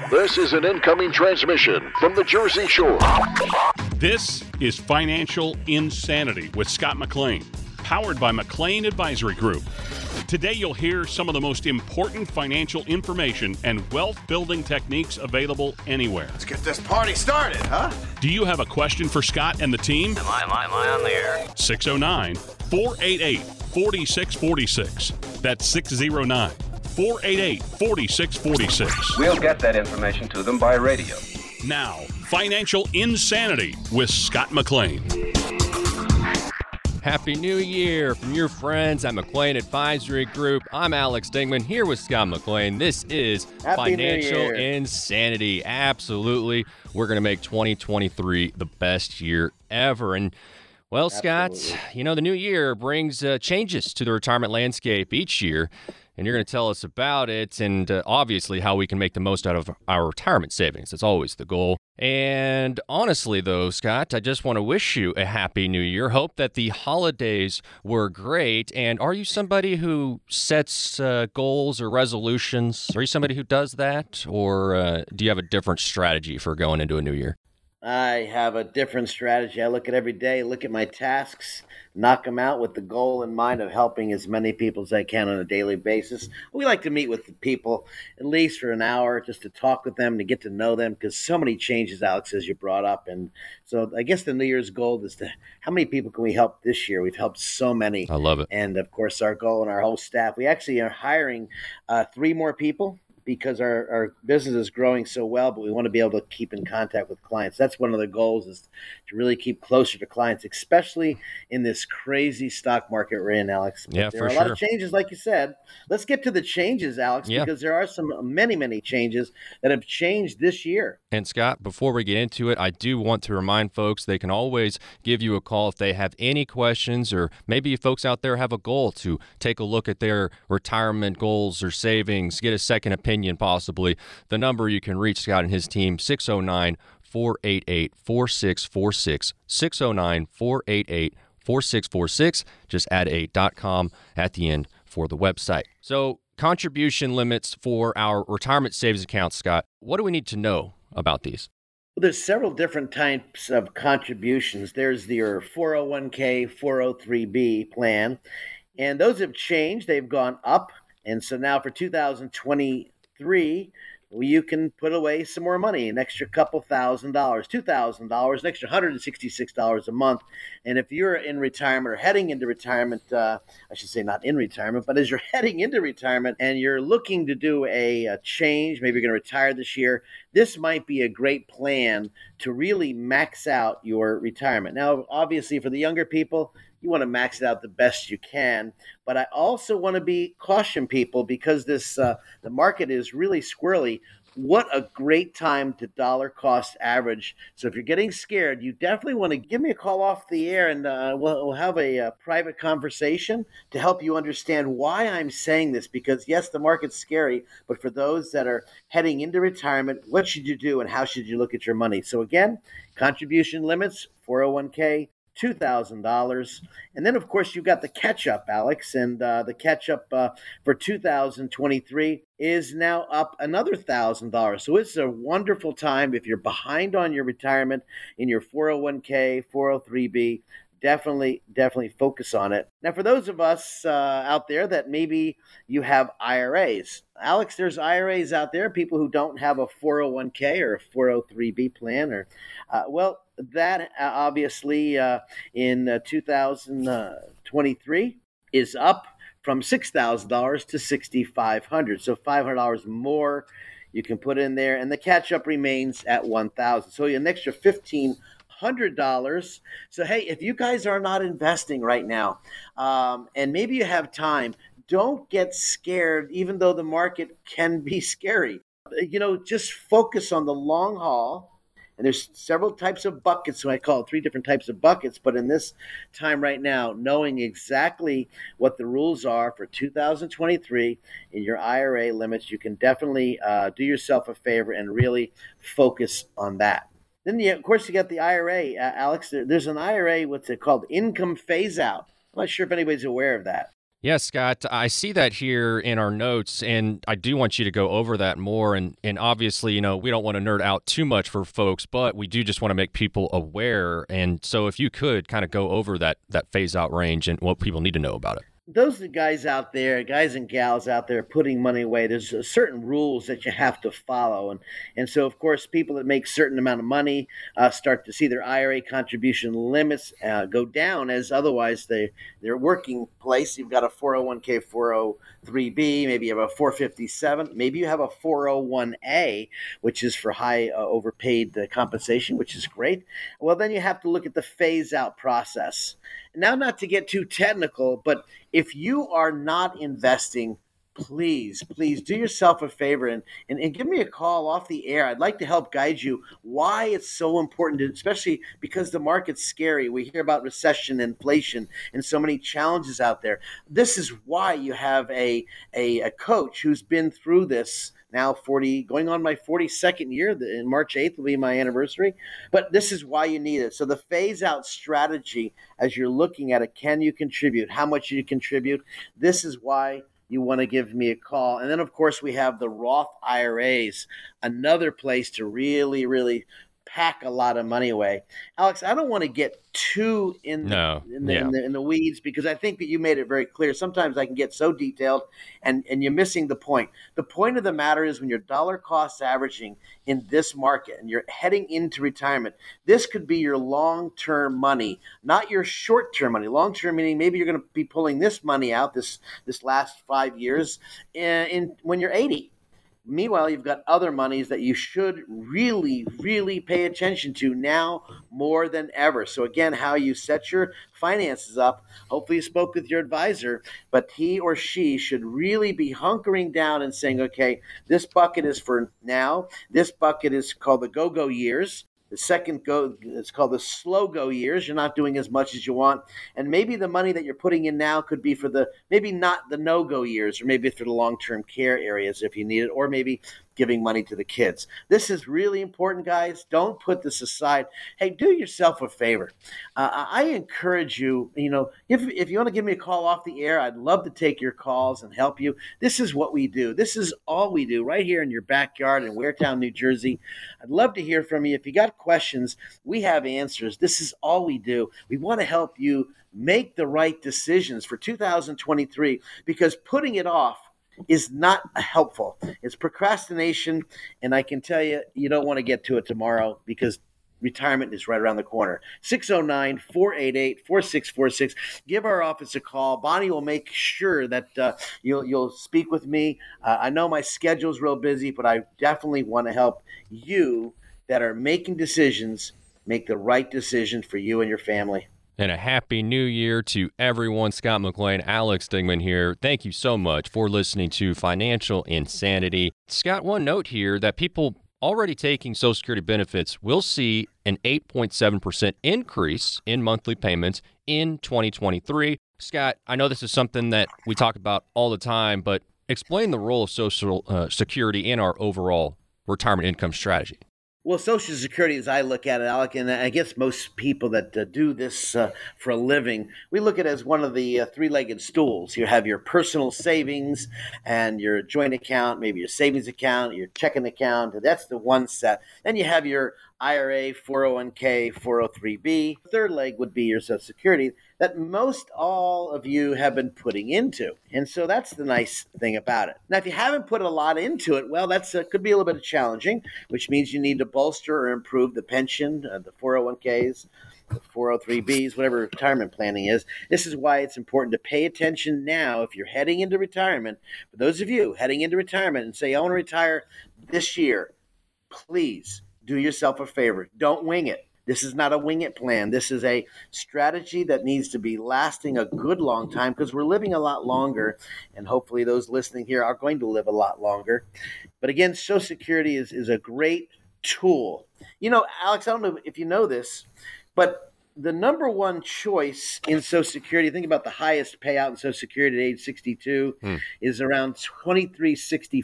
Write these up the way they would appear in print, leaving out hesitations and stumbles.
This is an incoming transmission from the Jersey Shore. This is Financial Insanity with Scott McLean, powered by McLean Advisory Group. Today you'll hear some of the most important financial information and wealth-building techniques available anywhere. Let's get this party started, huh? Do you have a question for Scott and the team? Am I on the air? 609-488-4646. That's 609-488-4646. We'll get that information to them by radio. Now, Financial Insanity with Scott McLean. Happy New Year from your friends at McLean Advisory Group. I'm Alex Dingman here with Scott McLean. This is Financial Insanity. Absolutely. We're going to make 2023 the best year ever. And, well, Scott, you know, the new year brings changes to the retirement landscape each year. And you're going to tell us about it and obviously how we can make the most out of our retirement savings. That's always the goal. And honestly, though, Scott, I just want to wish you a happy new year. Hope that the holidays were great. And are you somebody who sets goals or resolutions? Are you somebody who does that? Or do you have a different strategy for going into a new year? I have a different strategy. I look at every day, look at my tasks, knock them out with the goal in mind of helping as many people as I can on a daily basis. We like to meet with the people at least for an hour just to talk with them, to get to know them, because so many changes, Alex, as you brought up. And so I guess the New Year's goal is to how many people can we help this year? We've helped so many. I love it. And, of course, our goal and our whole staff, we actually are hiring 3 more people, because our business is growing so well, but we want to be able to keep in contact with clients. That's one of the goals, is to really keep closer to clients, especially in this crazy stock market we're in, Alex. But yeah, there are a lot of changes, like you said. Let's get to the changes, Alex, because there are many changes that have changed this year. And Scott, before we get into it, I do want to remind folks they can always give you a call if they have any questions, or maybe folks out there have a goal to take a look at their retirement goals or savings, get a second opinion possibly. The number you can reach Scott and his team, 609-488-4646, 609-488-4646. Just add a .com at the end for the website. So contribution limits for our retirement savings accounts, Scott, what do we need to know about these? Well, there's several different types of contributions. There's your 401k, 403b plan, and those have changed. They've gone up. And so now for 2023, you can put away some more money, an extra couple $1,000, $2,000, an extra $166 a month. And if you're in retirement or heading into retirement, I should say not in retirement, but as you're heading into retirement and you're looking to do a change, maybe you're going to retire this year, this might be a great plan to really max out your retirement. Now, obviously, for the younger people, you want to max it out the best you can. But I also want to caution people, because this the market is really squirrely. What a great time to dollar cost average. So if you're getting scared, you definitely want to give me a call off the air, and we'll have a private conversation to help you understand why I'm saying this. Because yes, the market's scary, but for those that are heading into retirement, what should you do and how should you look at your money? So again, contribution limits, 401k, $2,000. And then, of course, you've got the catch-up, Alex. And the catch-up for 2023 is now up another $1,000. So it's a wonderful time if you're behind on your retirement in your 401k, 403b. Definitely focus on it. Now, for those of us out there that maybe you have IRAs, Alex, there's IRAs out there, people who don't have a 401k or a 403b plan, or that obviously in 2023 is up from $6,000 to $6,500. So $500 more you can put in there, and the catch-up remains at $1,000. So an extra $1,500. So, hey, if you guys are not investing right now, and maybe you have time, don't get scared, even though the market can be scary. Just focus on the long haul. And there's several types of buckets, so I call it 3 different types of buckets. But in this time right now, knowing exactly what the rules are for 2023 in your IRA limits, you can definitely do yourself a favor and really focus on that. Then, of course, you got the IRA, Alex. There's an IRA, what's it called? Income phase out. I'm not sure if anybody's aware of that. Yeah, Scott, I see that here in our notes, and I do want you to go over that more. And obviously, we don't want to nerd out too much for folks, but we do just want to make people aware. And so if you could kind of go over that phase out range and what people need to know about it. Those are the guys out there, guys and gals out there putting money away. There's certain rules that you have to follow. And so, of course, people that make certain amount of money start to see their IRA contribution limits go down, as otherwise their working place, you've got a 401k, 403b, maybe you have a 457, maybe you have a 401a, which is for high overpaid compensation, which is great. Well, then you have to look at the phase out process. Now, not to get too technical, but if you are not investing, please do yourself a favor and give me a call off the air. I'd like to help guide you why it's so important, especially because the market's scary. We hear about recession, inflation, and so many challenges out there. This is why you have a coach who's been through this now going on my 42nd year. In March 8th will be my anniversary. But this is why you need it. So the phase out strategy, as you're looking at it, can you contribute? How much you contribute? This is why you want to give me a call. And then, of course, we have the Roth IRAs, another place to really, really pack a lot of money away. Alex, I don't want to get too in the weeds, because I think that you made it very clear. Sometimes I can get so detailed and you're missing the point. The point of the matter is, when you're dollar cost averaging in this market and you're heading into retirement, this could be your long-term money, not your short-term money. Long-term meaning maybe you're going to be pulling this money out this last 5 years when you're 80. Meanwhile, you've got other monies that you should really, really pay attention to now more than ever. So again, how you set your finances up, hopefully you spoke with your advisor, but he or she should really be hunkering down and saying, okay, this bucket is for now. This bucket is called the go-go years. The second it's called the slow go years. You're not doing as much as you want. And maybe the money that you're putting in now could be for maybe not the no-go years, or maybe for the long-term care areas if you need it, or maybe giving money to the kids. This is really important, guys. Don't put this aside. Hey, do yourself a favor. I encourage you, if you want to give me a call off the air, I'd love to take your calls and help you. This is what we do. This is all we do right here in your backyard in Waretown, New Jersey. I'd love to hear from you. If you got questions, we have answers. This is all we do. We want to help you make the right decisions for 2023, because putting it off is not helpful. It's procrastination, and I can tell you, you don't want to get to it tomorrow, because retirement is right around the corner. 609-488-4646. Give our office a call. Bonnie will make sure that you'll speak with me. I know my schedule's real busy, but I definitely want to help you that are making decisions make the right decision for you and your family. And a happy new year to everyone. Scott McLean, Alex Stingman here. Thank you so much for listening to Financial Insanity. Scott, one note here that people already taking Social Security benefits will see an 8.7% increase in monthly payments in 2023. Scott, I know this is something that we talk about all the time, but explain the role of Social Security in our overall retirement income strategy. Well, Social Security, as I look at it, Alec, and I guess most people that do this for a living, we look at it as one of the three-legged stools. You have your personal savings and your joint account, maybe your savings account, your checking account. That's the one set. Then you have your IRA, 401k, 403b. The third leg would be your Social Security that most all of you have been putting into. And so that's the nice thing about it. Now, if you haven't put a lot into it, well, that's could be a little bit challenging, which means you need to bolster or improve the pension, the 401ks, the 403bs, whatever retirement planning is. This is why it's important to pay attention now if you're heading into retirement. For those of you heading into retirement and say, I want to retire this year, please do yourself a favor. Don't wing it. This is not a wing it plan. This is a strategy that needs to be lasting a good long time, because we're living a lot longer, and hopefully those listening here are going to live a lot longer. But again, Social Security is a great tool. Alex, I don't know if you know this, but the number one choice in Social Security, think about the highest payout in Social Security at age 62, is around $2,364.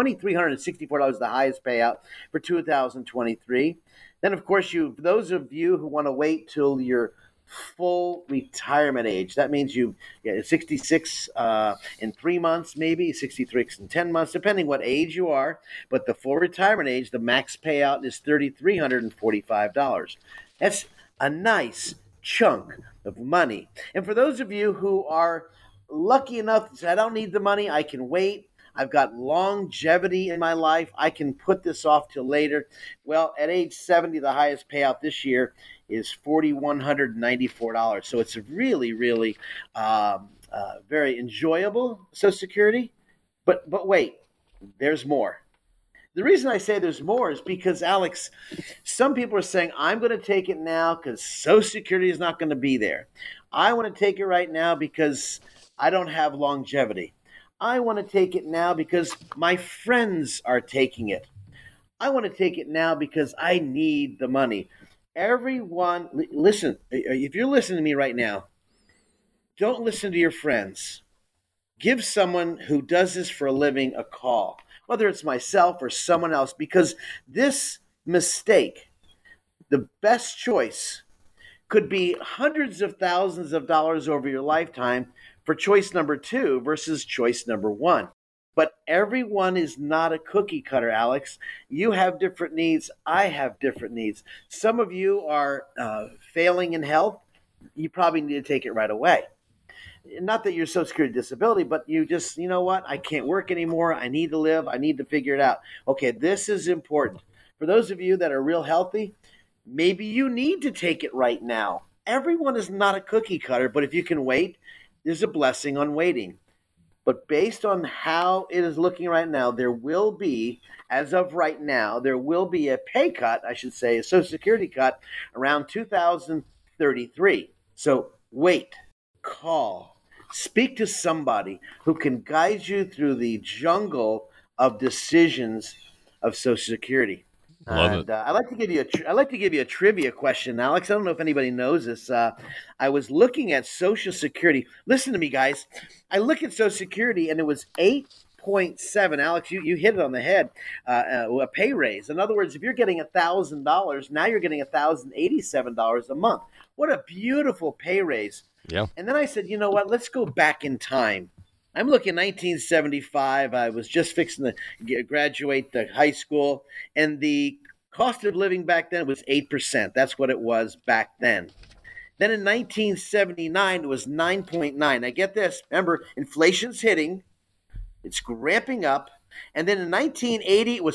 $2,364 is the highest payout for 2023. Then, of course, those of you who want to wait till you're full retirement age. That means you get 66 in 3 months, maybe 63 in 10 months, depending what age you are. But the full retirement age, the max payout is $3,345. That's a nice chunk of money. And for those of you who are lucky enough to say, I don't need the money, I can wait, I've got longevity in my life, I can put this off till later. Well, at age 70, the highest payout this year is $4,194. So it's a really, really very enjoyable Social Security. But wait, there's more. The reason I say there's more is because, Alex, some people are saying, I'm going to take it now because Social Security is not going to be there. I want to take it right now because I don't have longevity. I want to take it now because my friends are taking it. I want to take it now because I need the money. Everyone, listen, if you're listening to me right now, don't listen to your friends. Give someone who does this for a living a call, whether it's myself or someone else, because this mistake, the best choice, could be hundreds of thousands of dollars over your lifetime for choice number 2 versus choice number 1. But everyone is not a cookie cutter, Alex. You have different needs. I have different needs. Some of you are failing in health. You probably need to take it right away. Not that you're Social Security disability, but you just, you know what? I can't work anymore. I need to live. I need to figure it out. Okay, this is important. For those of you that are real healthy, maybe you need to take it right now. Everyone is not a cookie cutter, but if you can wait, there's a blessing on waiting. But based on how it is looking right now, there will be, as of right now, there will be a pay cut, I should say, a Social Security cut around 2033. So wait, call, speak to somebody who can guide you through the jungle of decisions of Social Security. Love it. I'd like to give you a trivia question, Alex. I don't know if anybody knows this. I was looking at Social Security. Listen to me, guys. I look at Social Security, and it was 8.7. Alex, you hit it on the head. A pay raise. In other words, if you're getting $1,000, now you're getting $1,087 a month. What a beautiful pay raise. Yeah. And then I said, you know what? Let's go back in time. I'm looking 1975. I was just fixing to graduate the high school, and the cost of living back then was 8%. That's what it was back then. Then in 1979, it was 9.9. Now get this. Remember, inflation's hitting. It's ramping up. And then in 1980, it was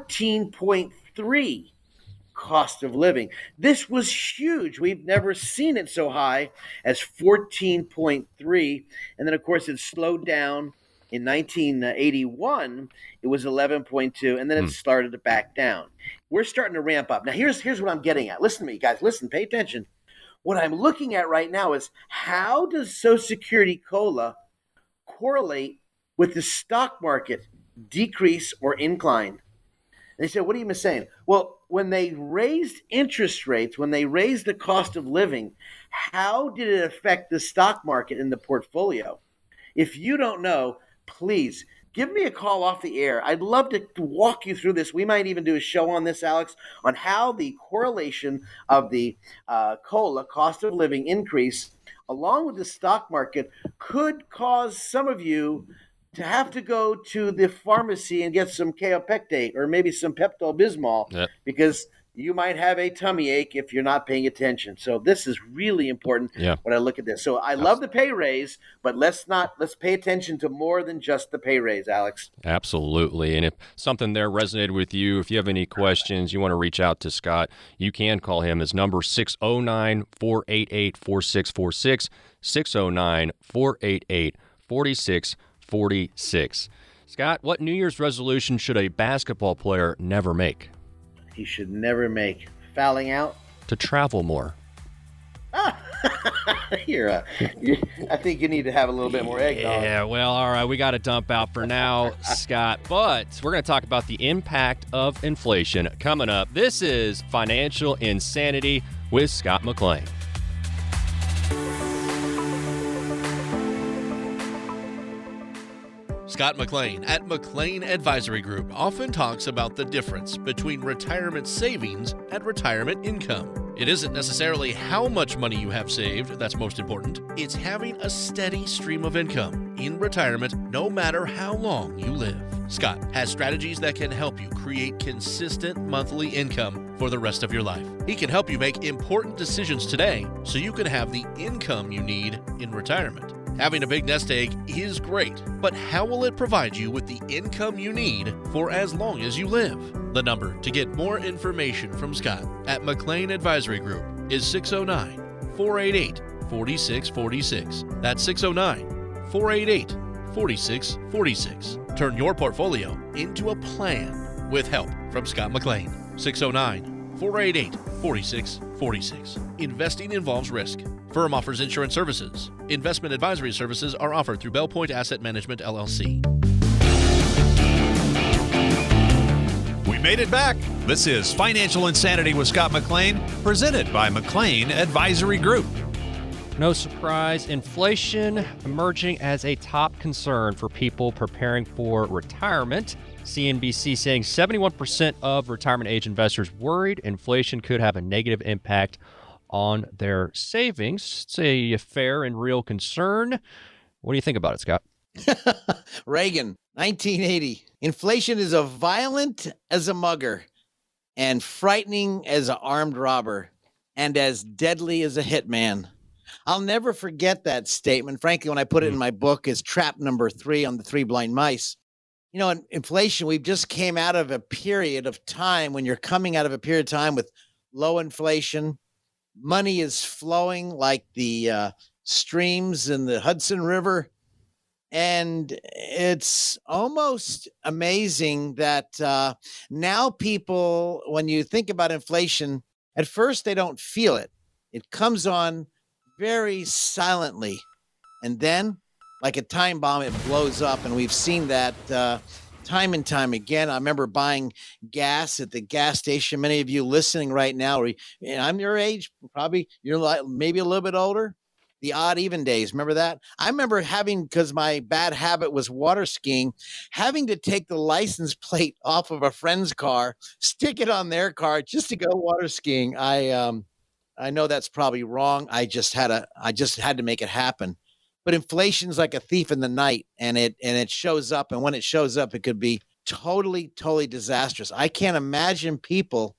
14.3 cost of living. This was huge. We've never seen it so high as 14.3. And then, of course, it slowed down. In 1981, it was 11.2, and then it started to back down. We're starting to ramp up. Now, here's what I'm getting at. Listen to me, guys. Listen, pay attention. What I'm looking at right now is how does Social Security COLA correlate with the stock market decrease or incline? They said, what are you saying? Well, when they raised interest rates, when they raised the cost of living, how did it affect the stock market in the portfolio? If you don't know, please give me a call off the air. I'd love to walk you through this. We might even do a show on this, Alex, on how the correlation of the COLA, cost of living increase, along with the stock market, could cause some of you to have to go to the pharmacy and get some kaopectate or maybe some Pepto-Bismol because you might have a tummy ache if you're not paying attention. So this is really important when I look at this. So I love the pay raise, but let's pay attention to more than just the pay raise, Alex. Absolutely. And if something there resonated with you, if you have any questions, you want to reach out to Scott, you can call him. His number 609-488-4646, 609-488-4646. Scott, what New Year's resolution should a basketball player never make? He should never make. Fouling out? To travel more. I think you need to have a little bit more eggnog. Yeah, well, all right, we got to dump out for now, Scott. But we're going to talk about the impact of inflation coming up. This is Financial Insanity with Scott McLean. Scott McLean at McLean Advisory Group often talks about the difference between retirement savings and retirement income. It isn't necessarily how much money you have saved that's most important. It's having a steady stream of income in retirement, no matter how long you live. Scott has strategies that can help you create consistent monthly income for the rest of your life. He can help you make important decisions today so you can have the income you need in retirement. Having a big nest egg is great, but how will it provide you with the income you need for as long as you live? The number to get more information from Scott at McLean Advisory Group is 609-488-4646. That's 609-488-4646. Turn your portfolio into a plan with help from Scott McLean. 609-488-4646. Investing involves risk. Firm offers insurance services. Investment advisory services are offered through Bell Point Asset Management, LLC. We made it back. This is Financial Insanity with Scott McLean, presented by McLean Advisory Group. No surprise, inflation emerging as a top concern for people preparing for retirement. CNBC saying 71% of retirement age investors worried inflation could have a negative impact on their savings. It's a fair and real concern. What do you think about it, Scott? Reagan, 1980. Inflation is as violent as a mugger and frightening as an armed robber and as deadly as a hitman. I'll never forget that statement. Frankly, when I put it in my book, is trap number 3 on the 3 blind mice. You know, in inflation, we've just came out of a period of time when you're coming out of a period of time with low inflation. Money is flowing like the streams in the Hudson River. And it's almost amazing that now people, when you think about inflation, at first they don't feel it. It comes on very silently. And then, like a time bomb, it blows up. And we've seen that time and time again. I remember buying gas at the gas station. Many of you listening right now, I'm your age, probably you're like maybe a little bit older. The odd even days. Remember that? I remember having, because my bad habit was water skiing, having to take the license plate off of a friend's car, stick it on their car just to go water skiing. I know that's probably wrong. I just had to make it happen. But inflation's like a thief in the night, and it shows up. And when it shows up, it could be totally, totally disastrous. I can't imagine people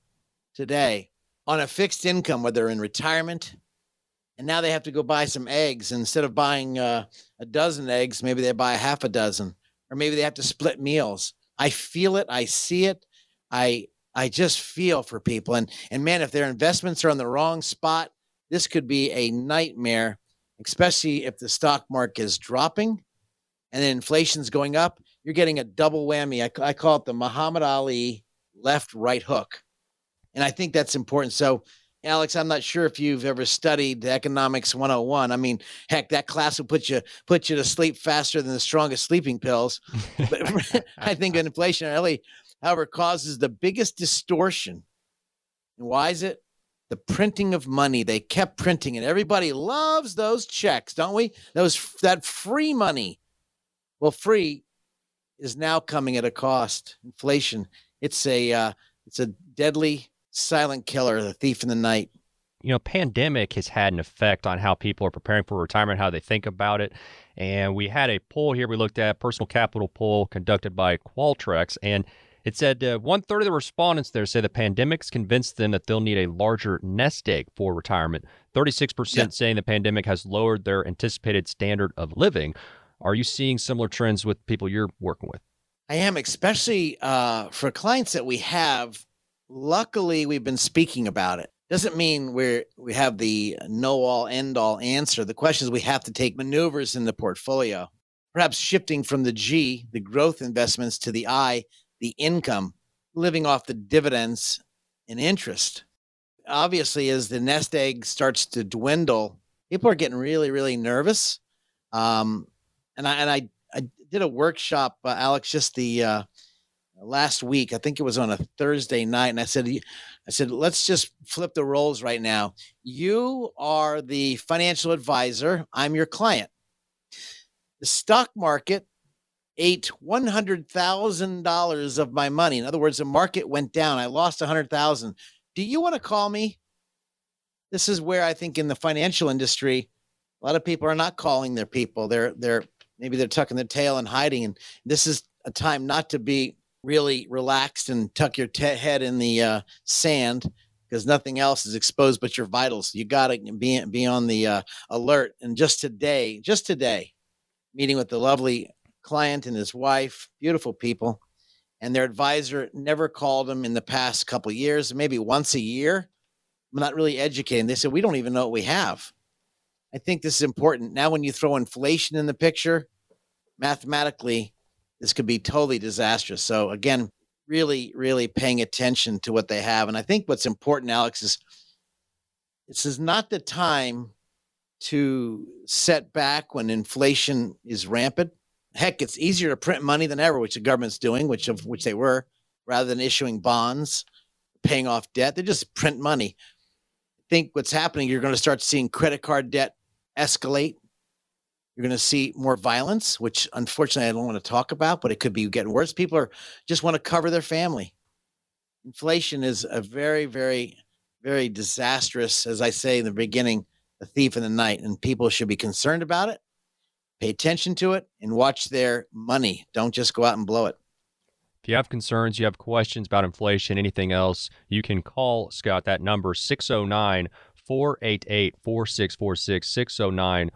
today on a fixed income, whether they're in retirement, and now they have to go buy some eggs. Instead of buying a dozen eggs, maybe they buy half a dozen, or maybe they have to split meals. I feel it. I see it. I just feel for people. And man, if their investments are on the wrong spot, this could be a nightmare, especially if the stock market is dropping and then inflation's going up. You're getting a double whammy. I call it the Muhammad Ali left-right hook. And I think that's important. So, Alex, I'm not sure if you've ever studied Economics 101. I mean, heck, that class will put you to sleep faster than the strongest sleeping pills. But I think inflation really, however, causes the biggest distortion. And why is it? The printing of money. They kept printing it. Everybody loves those checks, don't we? That free money. Well, free is now coming at a cost. Inflation. It's a deadly silent killer, the thief in the night. You know, pandemic has had an effect on how people are preparing for retirement, how they think about it. And we had a poll here we looked at, personal capital poll conducted by Qualtrics, and it said 1/3 of the respondents there say the pandemic's convinced them that they'll need a larger nest egg for retirement. 36% saying the pandemic has lowered their anticipated standard of living. Are you seeing similar trends with people you're working with? I am, especially for clients that we have. Luckily, we've been speaking about it. Doesn't mean we have the know-all, end-all answer. The question is we have to take maneuvers in the portfolio, perhaps shifting from the G, the growth investments, to the I, the income, living off the dividends and interest. Obviously, as the nest egg starts to dwindle, people are getting really, really nervous. And I did a workshop, Alex, just the last week. I think it was on a Thursday night, and I said, let's just flip the roles right now. You are the financial advisor. I'm your client. The stock market ate $100,000 of my money. In other words, the market went down. I lost $100,000. Do you want to call me? this is where I think in the financial industry, a lot of people are not calling their people. Maybe they're tucking their tail and hiding. And this is a time not to be really relaxed and tuck your head in the sand, because nothing else is exposed but your vitals. You got to be on the alert. And just today, meeting with the lovely client and his wife, beautiful people, and their advisor never called them in the past couple of years, maybe once a year. I'm not really educating. They said, we don't even know what we have. I think this is important. Now, when you throw inflation in the picture, mathematically, this could be totally disastrous. So again, really, really paying attention to what they have. And I think what's important, Alex, is this is not the time to set back when inflation is rampant. Heck, it's easier to print money than ever, which the government's doing, which they were, rather than issuing bonds, paying off debt. They just print money. I think what's happening, you're going to start seeing credit card debt escalate. You're going to see more violence, which unfortunately I don't want to talk about, but it could be getting worse. People just want to cover their family. Inflation is a very, very, very disastrous, as I say in the beginning, a thief in the night, and people should be concerned about it, pay attention to it, and watch their money. Don't just go out and blow it. If you have concerns, you have questions about inflation, anything else, you can call Scott. That number, 609-488-4646,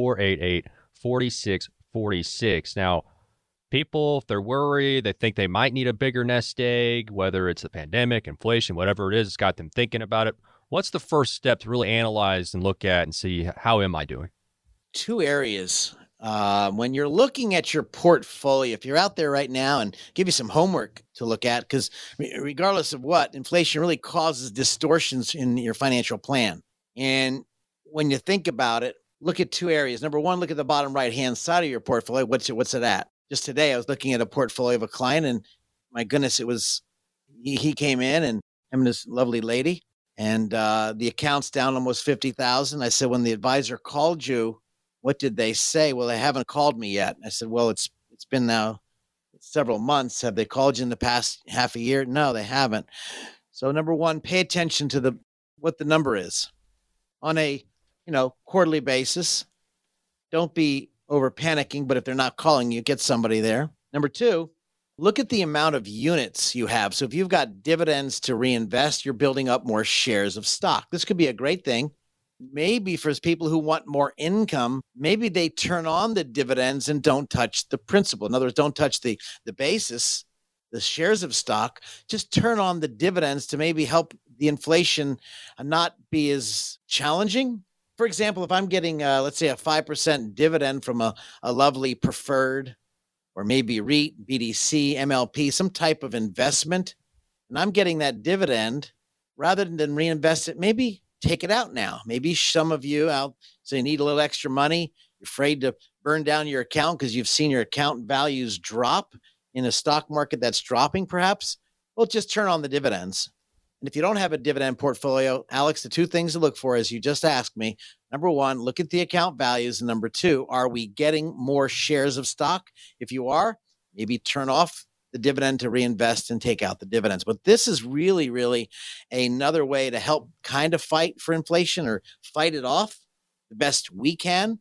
609-488-4646. Now, people, if they're worried, they think they might need a bigger nest egg, whether it's the pandemic, inflation, whatever it is, it's got them thinking about it. What's the first step to really analyze and look at and see, how am I doing? Two areas. When you're looking at your portfolio, if you're out there right now, and give you some homework to look at, because regardless of what, inflation really causes distortions in your financial plan. And when you think about it, look at two areas. Number one, look at the bottom right-hand side of your portfolio. What's it at? Just today, I was looking at a portfolio of a client, and my goodness, he came in, and him and this lovely lady, and the account's down almost $50,000. I said, when the advisor called you, what did they say? Well, they haven't called me yet. I said, well, it's been now several months. Have they called you in the past half a year? No, they haven't. So number one, pay attention to what the number is on a quarterly basis. Don't be over panicking, but if they're not calling you, get somebody there. Number two, look at the amount of units you have. So if you've got dividends to reinvest, you're building up more shares of stock. This could be a great thing. Maybe for people who want more income, maybe they turn on the dividends and don't touch the principal. In other words, don't touch the basis, the shares of stock. Just turn on the dividends to maybe help the inflation not be as challenging. For example, if I'm getting, let's say, a 5% dividend from a lovely preferred, or maybe REIT, BDC, MLP, some type of investment, and I'm getting that dividend, rather than reinvest it, maybe take it out now. Maybe some of you out, so you need a little extra money, you're afraid to burn down your account because you've seen your account values drop in a stock market that's dropping perhaps. Well, just turn on the dividends. And if you don't have a dividend portfolio, Alex, the two things to look for, as you just asked me, number one, look at the account values. And number two, are we getting more shares of stock? If you are, maybe turn off the dividend to reinvest and take out the dividends. But this is really, really another way to help kind of fight for inflation, or fight it off the best we can.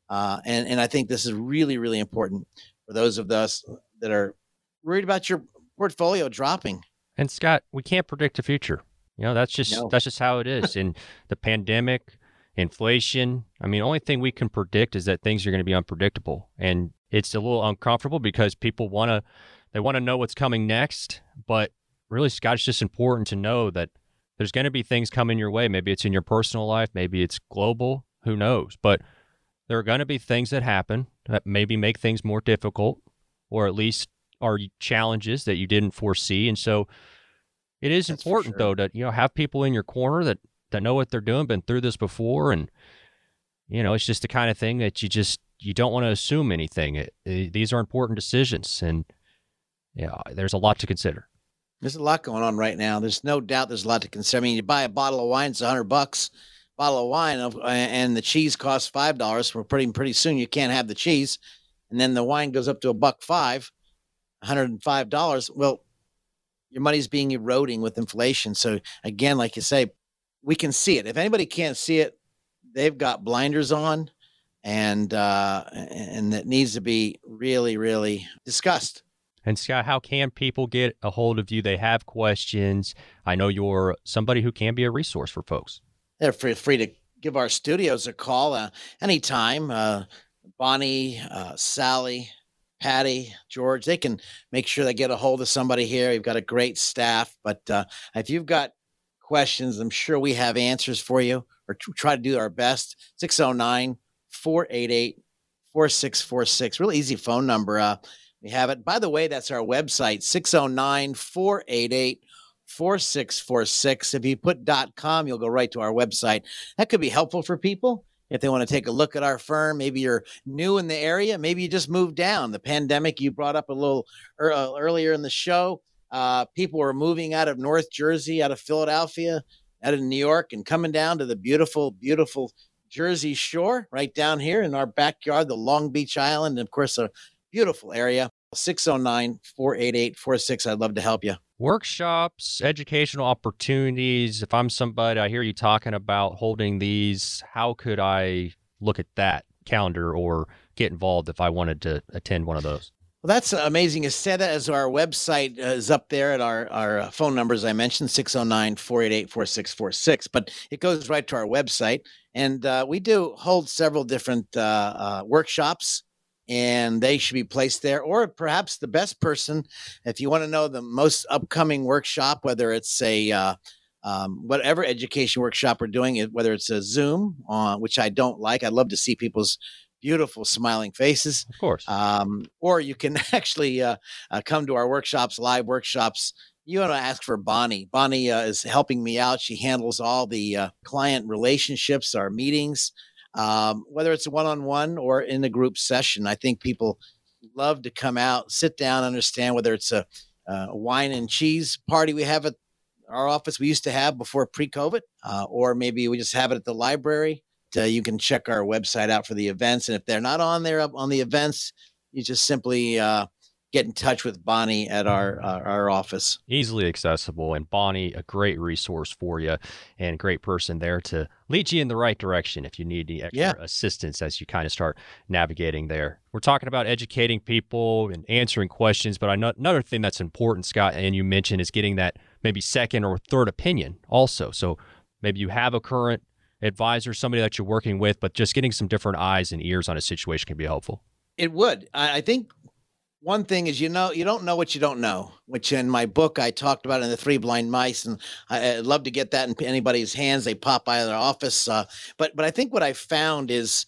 And I think this is really, really important for those of us that are worried about your portfolio dropping. And Scott, we can't predict the future. That's just how it is. In the pandemic, inflation, the only thing we can predict is that things are going to be unpredictable. And it's a little uncomfortable because people want to know what's coming next. But really, Scott, it's just important to know that there's going to be things coming your way. Maybe it's in your personal life, maybe it's global, who knows? But there are going to be things that happen that maybe make things more difficult, or at least are challenges that you didn't foresee. And so it is important, though, to have people in your corner that know what they're doing, been through this before. And it's just the kind of thing that you don't want to assume anything. These are important decisions, and there's a lot to consider. There's a lot going on right now. There's no doubt there's a lot to consider. You buy a bottle of wine, it's $100. Bottle of wine, and the cheese costs $5. For pretty soon you can't have the cheese, and then the wine goes up to $1.05. $105. Well, your money's being eroding with inflation. So again, like you say, we can see it. If anybody can't see it, they've got blinders on, and it needs to be really, really discussed. And Scott, how can people get a hold of you? They have questions. I know you're somebody who can be a resource for folks. They're free to give our studios a call anytime. Bonnie, Sally, Patty, George, they can make sure they get a hold of somebody here. We've got a great staff. But if you've got questions, I'm sure we have answers for you, or try to do our best. 609-488-4646. Really easy phone number. We have it. By the way, that's our website, 609-488-4646. If you put .com, you'll go right to our website. That could be helpful for people if they want to take a look at our firm. Maybe you're new in the area. Maybe you just moved down. The pandemic you brought up a little earlier in the show. People were moving out of North Jersey, out of Philadelphia, out of New York, and coming down to the beautiful, beautiful Jersey Shore right down here in our backyard, the Long Beach Island, and of course, a beautiful area. 609-488-46. I'd love to help you. Workshops, educational opportunities. If I'm somebody, I hear you talking about holding these. How could I look at that calendar or get involved if I wanted to attend one of those? Well, that's amazing. You said that, as our website is up there at our phone numbers I mentioned, 609-488-4646. But it goes right to our website. And we do hold several different workshops, and they should be placed there. Or perhaps the best person, if you want to know the most upcoming workshop, whether it's a whatever education workshop we're doing, whether it's a Zoom, which I don't like. I'd love to see people's beautiful smiling faces. Of course. Or you can actually come to our workshops, live workshops. You want to ask for Bonnie. Bonnie is helping me out. She handles all the client relationships, our meetings, whether it's a one-on-one or in a group session. I think people love to come out, sit down, understand whether it's a wine and cheese party we have at our office we used to have before pre-COVID, or maybe we just have it at the library. You can check our website out for the events. And if they're not on there on the events, you just simply get in touch with Bonnie at our office. Easily accessible. And Bonnie, a great resource for you and great person there to lead you in the right direction if you need any extra assistance as you kind of start navigating there. We're talking about educating people and answering questions, but another thing that's important, Scott, and you mentioned, is getting that maybe second or third opinion also. So maybe you have a current advisor, somebody that you're working with, but just getting some different eyes and ears on a situation can be helpful. It would. I think one thing is, you don't know what you don't know, which in my book I talked about in The Three Blind Mice, and I'd love to get that in anybody's hands. They pop by their office. But I think what I found is,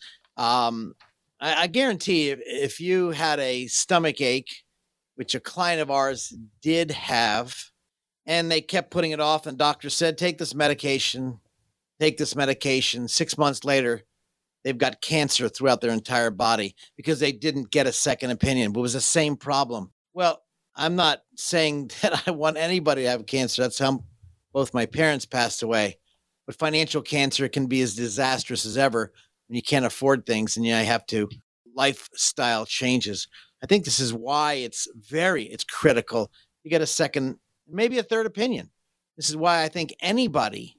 I guarantee if you had a stomach ache, which a client of ours did have, and they kept putting it off, and the doctor said, take this medication. 6 months later, they've got cancer throughout their entire body because they didn't get a second opinion, but it was the same problem. Well, I'm not saying that I want anybody to have cancer. That's how both my parents passed away. But financial cancer can be as disastrous as ever when you can't afford things and you have to lifestyle changes. I think this is why it's critical. You get a second, maybe a third opinion. This is why I think anybody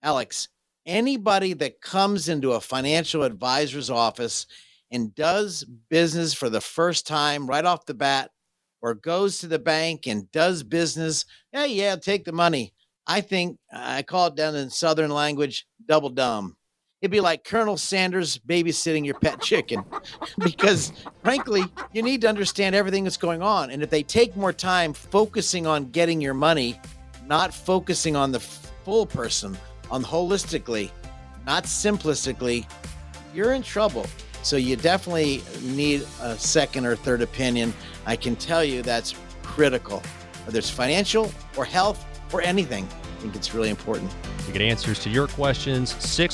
that comes into a financial advisor's office and does business for the first time right off the bat, or goes to the bank and does business, take the money. I think, I call it down in Southern language, double dumb. It'd be like Colonel Sanders babysitting your pet chicken because, frankly, you need to understand everything that's going on. And if they take more time focusing on getting your money, not focusing on the full person, on holistically, not simplistically, you're in trouble. So you definitely need a second or third opinion. I can tell you that's critical, whether it's financial or health or anything. I think it's really important. To get answers to your questions,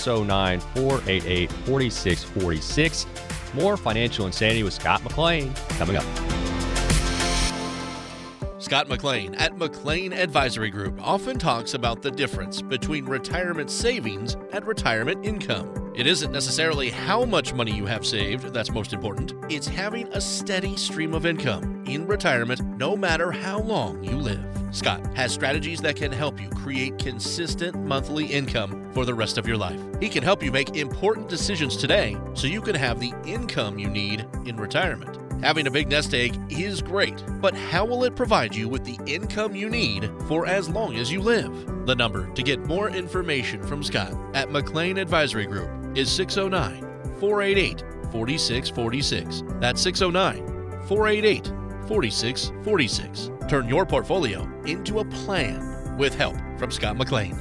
609-488-4646. More Financial Insanity with Scott McLean coming up. Scott McLean at McLean Advisory Group often talks about the difference between retirement savings and retirement income. It isn't necessarily how much money you have saved that's most important. It's having a steady stream of income in retirement no matter how long you live. Scott has strategies that can help you create consistent monthly income for the rest of your life. He can help you make important decisions today so you can have the income you need in retirement. Having a big nest egg is great, but how will it provide you with the income you need for as long as you live? The number to get more information from Scott at McLean Advisory Group is 609-488-4646. That's 609-488-4646. Turn your portfolio into a plan with help from Scott McLean.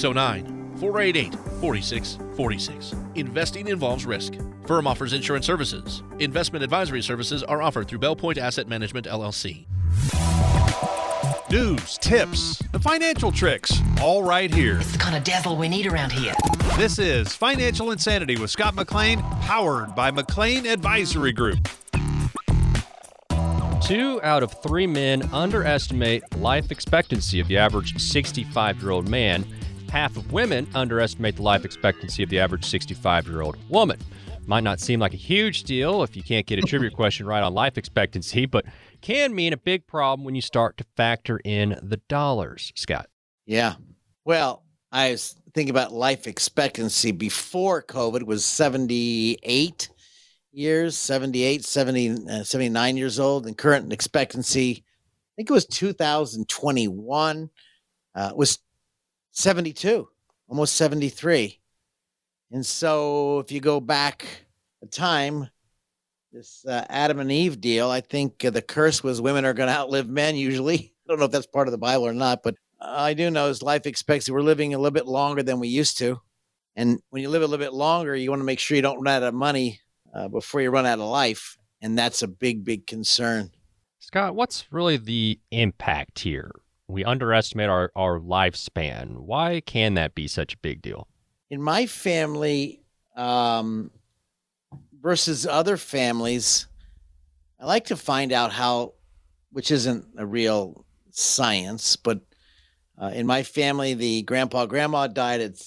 609-488-4646. Investing involves risk. Firm offers insurance services. Investment advisory services are offered through Bell Point Asset Management, LLC. News, tips, and financial tricks, all right here. It's the kind of dazzle we need around here. This is Financial Insanity with Scott McLean, powered by McLean Advisory Group. 2 out of 3 men underestimate life expectancy of the average 65-year-old man. Half of women underestimate the life expectancy of the average 65-year-old woman. Might not seem like a huge deal if you can't get a trivia question right on life expectancy, but can mean a big problem when you start to factor in the dollars, Scott. Yeah. Well, I was thinking about life expectancy before COVID was 78 years, 79 years old, and current expectancy, I think it was 2021, was 72, almost 73. And so if you go back a time, this Adam and Eve deal, I think the curse was women are going to outlive men usually. I don't know if that's part of the Bible or not, but I do know is life expectancy. We're living a little bit longer than we used to. And when you live a little bit longer, you want to make sure you don't run out of money before you run out of life. And that's a big, big concern. Scott, what's really the impact here? We underestimate our lifespan. Why can that be such a big deal? In my family versus other families, I like to find out how, which isn't a real science, but in my family, the grandma died at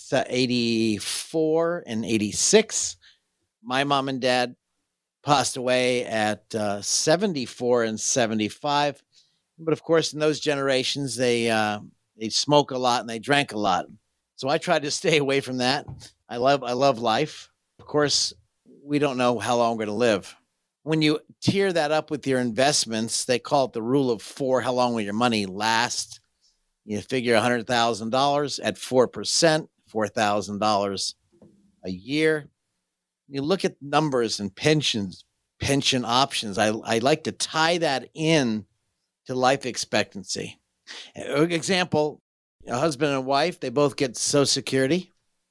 84 and 86. My mom and dad passed away at 74 and 75. But of course, in those generations, they smoke a lot and they drank a lot. So I tried to stay away from that. I love life. Of course, we don't know how long we're going to live. When you tier that up with your investments, they call it the rule of 4. How long will your money last? You figure $100,000 at 4%, $4,000 a year. You look at numbers and pension options. I like to tie that in to life expectancy. Example, a husband and wife, they both get Social Security.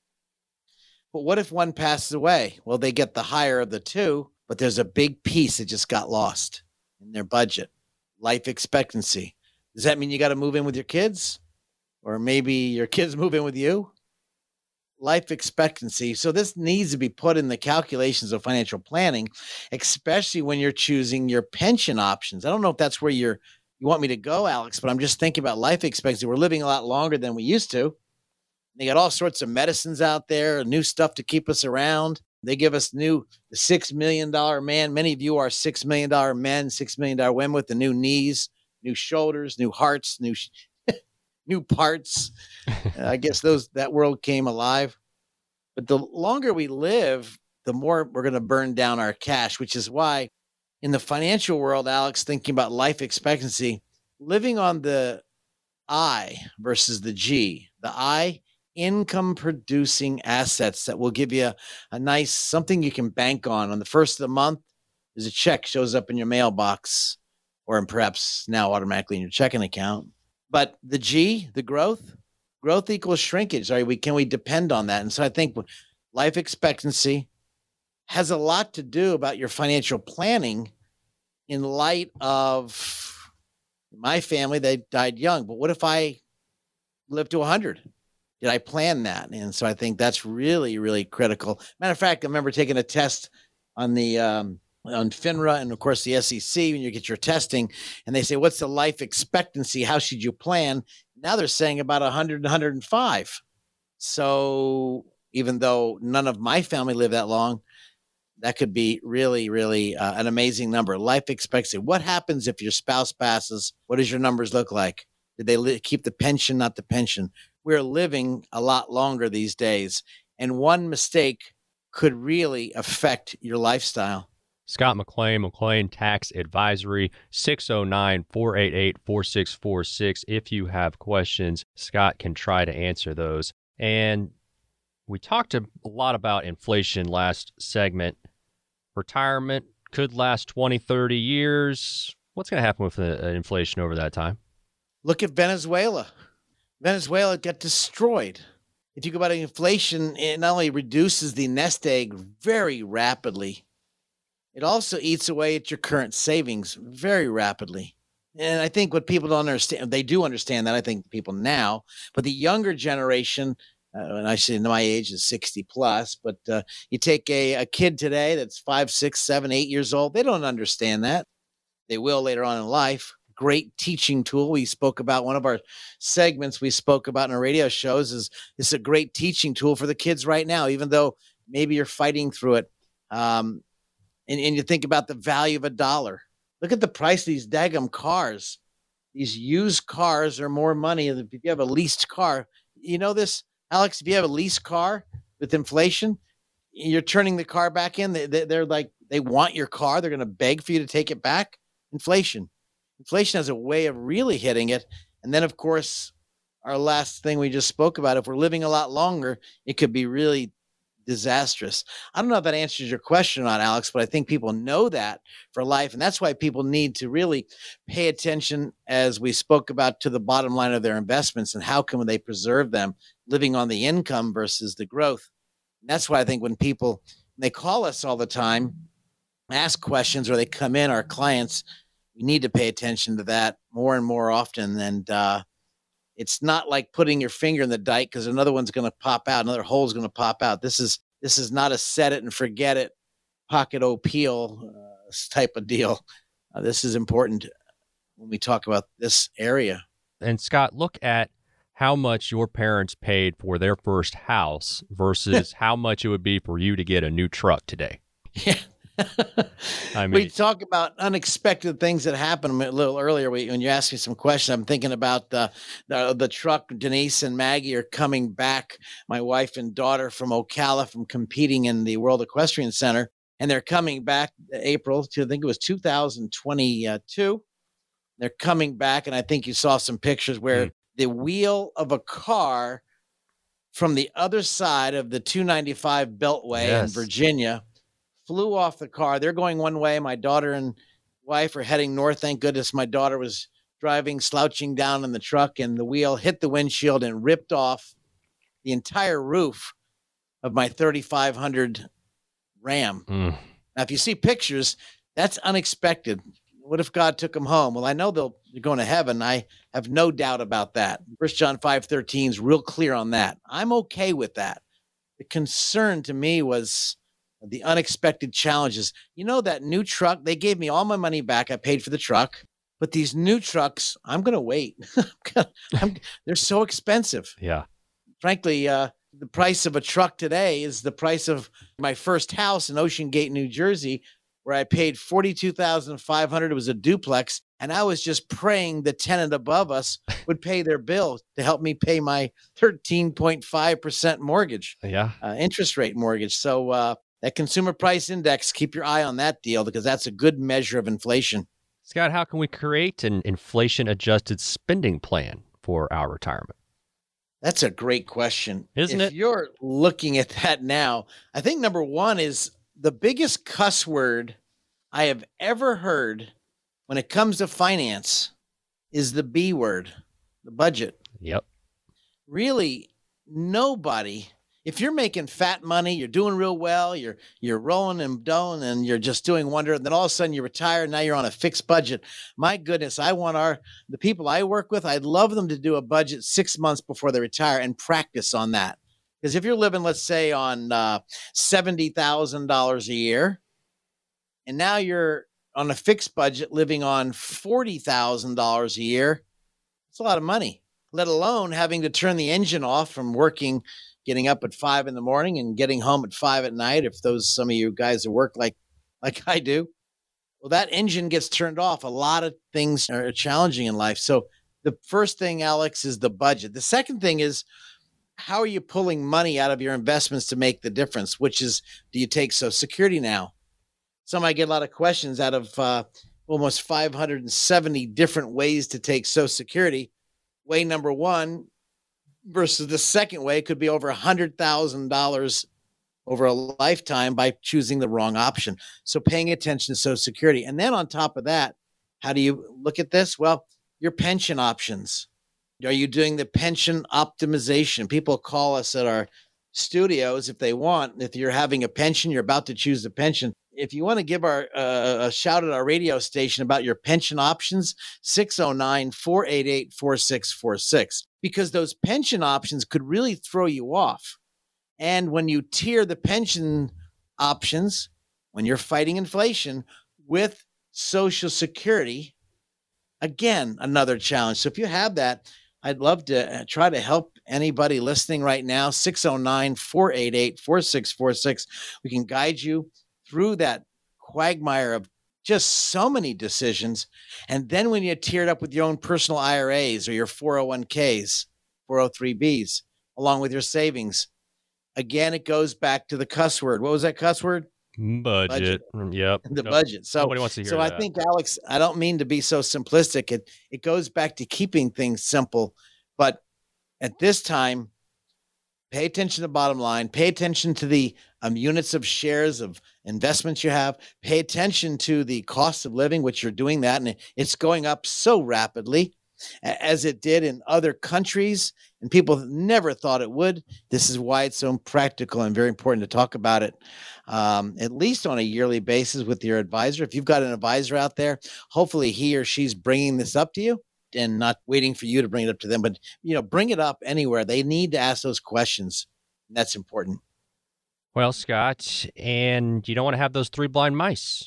But what if one passes away? Well, they get the higher of the two, but there's a big piece that just got lost in their budget. Life expectancy. Does that mean you got to move in with your kids? Or maybe your kids move in with you? Life expectancy. So this needs to be put in the calculations of financial planning, especially when you're choosing your pension options. I don't know if that's where you want me to go, Alex, but I'm just thinking about life expectancy. We're living a lot longer than we used to. They got all sorts of medicines out there, new stuff to keep us around. They give us the $6 million man. Many of you are $6 million men, $6 million women with the new knees, new shoulders, new hearts, new parts. I guess that world came alive. But the longer we live, the more we're going to burn down our cash, which is why in the financial world, Alex, thinking about life expectancy, living on the I versus the G. The I, income producing assets that will give you a nice something you can bank on. On the first of the month, there's a check shows up in your mailbox, or perhaps now automatically in your checking account. But the G, the growth equals shrinkage. Can we depend on that? And so I think life expectancy has a lot to do about your financial planning in light of my family. They died young, but what if I lived to 100? Did I plan that? And so I think that's really, really critical. Matter of fact, I remember taking a test on the on FINRA and, of course, the SEC when you get your testing, and they say, what's the life expectancy? How should you plan? Now they're saying about 100 to 105. So even though none of my family lived that long, that could be really, really an amazing number. Life expectancy. What happens if your spouse passes? What does your numbers look like? Did they keep the pension, not the pension? We're living a lot longer these days, and one mistake could really affect your lifestyle. Scott McLean, McLean Tax Advisory, 609-488-4646. If you have questions, Scott can try to answer those. And we talked a lot about inflation last segment. Retirement could last 20, 30 years. What's going to happen with inflation over that time? Look at Venezuela. Venezuela got destroyed. If you go about inflation, it not only reduces the nest egg very rapidly, it also eats away at your current savings very rapidly. And I think what people don't understand, they do understand that, I think people now, but the younger generation, and I say my age is 60 plus, but you take a kid today that's 5, 6, 7, 8 years old, they don't understand that. They will later on in life. Great teaching tool. We spoke about one of our segments we spoke about in our radio shows is it's a great teaching tool for the kids right now, even though maybe you're fighting through it. And you think about the value of a dollar. Look at the price of these daggum cars. These used cars are more money than if you have a leased car. You know this, Alex? If you have a leased car with inflation, you're turning the car back in. They're like, they want your car. They're going to beg for you to take it back. Inflation has a way of really hitting it. And then, of course, our last thing we just spoke about, if we're living a lot longer, it could be really disastrous. I don't know if that answers your question or not, Alex, but I think people know that for life. And that's why people need to really pay attention, as we spoke about, to the bottom line of their investments and how can they preserve them, living on the income versus the growth. And that's why I think when people, they call us all the time, ask questions, or they come in, our clients, we need to pay attention to that more and more often. And it's not like putting your finger in the dike because another one's going to pop out, another hole is going to pop out. This is not a set it and forget it, pocket peel type of deal. This is important when we talk about this area. And Scott, look at how much your parents paid for their first house versus how much it would be for you to get a new truck today. Yeah. I mean, we talk about unexpected things that happened a little earlier. When you asked me some questions, I'm thinking about the truck. Denise and Maggie are coming back, my wife and daughter, from Ocala, from competing in the World Equestrian Center. And they're coming back April to, I think it was 2022. They're coming back. And I think you saw some pictures where the wheel of a car from the other side of the 295 Beltway in Virginia flew off the car. They're going one way. My daughter and wife are heading north. Thank goodness my daughter was driving, slouching down in the truck, and the wheel hit the windshield and ripped off the entire roof of my 3500 Ram. Now, if you see pictures, that's unexpected. What if God took them home? Well, I know they're going to heaven. I have no doubt about that. 1 John 5:13 is real clear on that. I'm okay with that. The concern to me was the unexpected challenges. You know, that new truck, they gave me all my money back. I paid for the truck, but these new trucks, I'm going to wait. They're so expensive. Yeah. Frankly, the price of a truck today is the price of my first house in Ocean Gate, New Jersey, where I paid $42,500. It was a duplex. And I was just praying the tenant above us would pay their bill to help me pay my 13.5% mortgage, interest rate mortgage. So, that consumer price index, keep your eye on that deal because that's a good measure of inflation. Scott, how can we create an inflation-adjusted spending plan for our retirement? That's a great question. Isn't it? If you're looking at that now, I think number one is the biggest cuss word I have ever heard when it comes to finance is the B word, the budget. Yep. Really, nobody... If you're making fat money, you're doing real well, you're rolling and doing, and you're just doing wonder, and then all of a sudden you retire, and now you're on a fixed budget. My goodness, I want the people I work with, I'd love them to do a budget 6 months before they retire and practice on that. Because if you're living, let's say, on $70,000 a year, and now you're on a fixed budget living on $40,000 a year, it's a lot of money, let alone having to turn the engine off from working, getting up at 5 in the morning and getting home at 5 at night. If some of you guys that work like I do, well, that engine gets turned off. A lot of things are challenging in life. So The first thing, Alex, is the budget. The second thing is, how are you pulling money out of your investments to make the difference? Which is, do you take Social Security now? I get a lot of questions out of almost 570 different ways to take Social Security. Way number one versus the second way could be over $100,000 over a lifetime by choosing the wrong option. So paying attention to Social Security. And then on top of that, how do you look at this? Well, your pension options. Are you doing the pension optimization? People call us at our studios if they want. If you're having a pension, you're about to choose a pension. If you want to give a shout at our radio station about your pension options, 609-488-4646, because those pension options could really throw you off. And when you tier the pension options, when you're fighting inflation with Social Security, again, another challenge. So if you have that, I'd love to try to help anybody listening right now, 609-488-4646. We can guide you through that quagmire of just so many decisions. And then when you tier it up with your own personal IRAs or your 401ks, 403bs, along with your savings, again, it goes back to the cuss word. What was that cuss word? Budget. Yep. The budget. So nobody wants to hear that. I think, Alex, I don't mean to be so simplistic. It goes back to keeping things simple. But at this time, pay attention to the bottom line. Pay attention to the units of shares of investments you have. Pay attention to the cost of living, which you're doing that. And it's going up so rapidly as it did in other countries. And people never thought it would. This is why it's so practical and very important to talk about it, at least on a yearly basis with your advisor. If you've got an advisor out there, hopefully he or she's bringing this up to you and not waiting for you to bring it up to them. But, bring it up anywhere. They need to ask those questions. That's important. Well, Scott, and you don't want to have those three blind mice.